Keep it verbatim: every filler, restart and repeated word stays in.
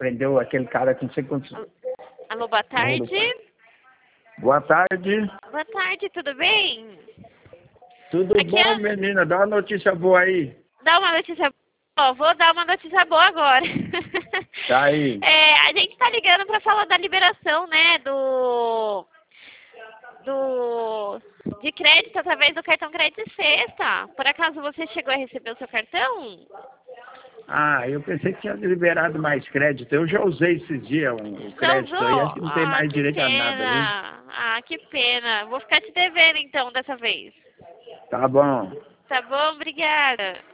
prendeu aquele cara que não sei quantos... Alô, boa tarde. Boa tarde. Boa tarde, tudo bem? Tudo Aqui bom, é... menina? Dá uma notícia boa aí. Dá uma notícia boa. Vou dar uma notícia boa agora. Tá aí. É, a gente tá ligando pra falar da liberação, né, do... do... de crédito através do cartão Crédito Sexta. Por acaso você chegou a receber o seu cartão? Ah, eu pensei que tinha liberado mais crédito. Eu já usei esses dias um, o Já crédito aí, acho usou? que não tem Ah, mais que direito a nada, viu? pena. Ah, que pena. Vou ficar te devendo então dessa vez. Tá bom. Tá bom? Obrigada.